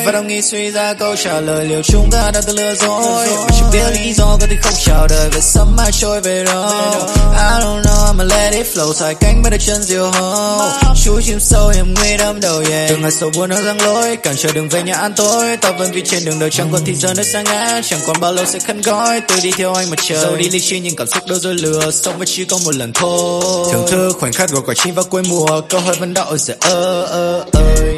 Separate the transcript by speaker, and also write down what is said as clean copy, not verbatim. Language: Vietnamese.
Speaker 1: Và đồng nghĩ suy ra câu trả lời liệu chúng ta đã từng lừa dối. Và chẳng biết lý do có thể không chào đời về sớm mai trôi về đâu. I don't know, I'ma let it flow. Xoay cánh bên đôi chân diều hâu. Chú chim sâu hiểm nguy đâm đầu, yeah. Từng ngày sầu buồn ở giăng lối, cản trở đường về nhà ăn tối. Ta vẫn vì trên đường đời chẳng còn thì giờ nơi xa ngã. Chẳng còn bao lâu sẽ khăn gói, tôi đi theo anh mà chờ. Dẫu đi lý trí nhưng cảm xúc đâu rồi lừa. Sống với chỉ có một lần thôi. Thưởng thức khoảnh khắc gọi quả chim vào cuối mùa. Câu hỏi vẫn đậu sẽ ơi.